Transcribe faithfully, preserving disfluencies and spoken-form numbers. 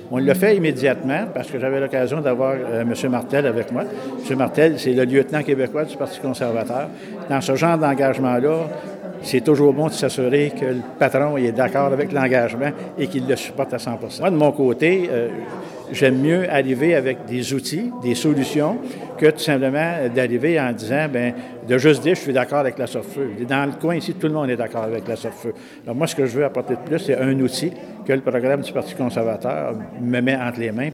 On l'a fait immédiatement parce que j'avais l'occasion d'avoir euh, M. Martel avec moi. M. Martel, c'est le lieutenant québécois du Parti conservateur. Dans ce genre d'engagement-là, c'est toujours bon de s'assurer que le patron est d'accord avec l'engagement et qu'il le supporte à cent pour cent. Moi, de mon côté, euh, j'aime mieux arriver avec des outils, des solutions, que tout simplement d'arriver en disant, bien, de juste dire, je suis d'accord avec la Sorte-Feu. Dans le coin ici, tout le monde est d'accord avec la Sorte-Feu. Alors moi, ce que je veux apporter de plus, c'est un outil que le programme du Parti conservateur me met entre les mains.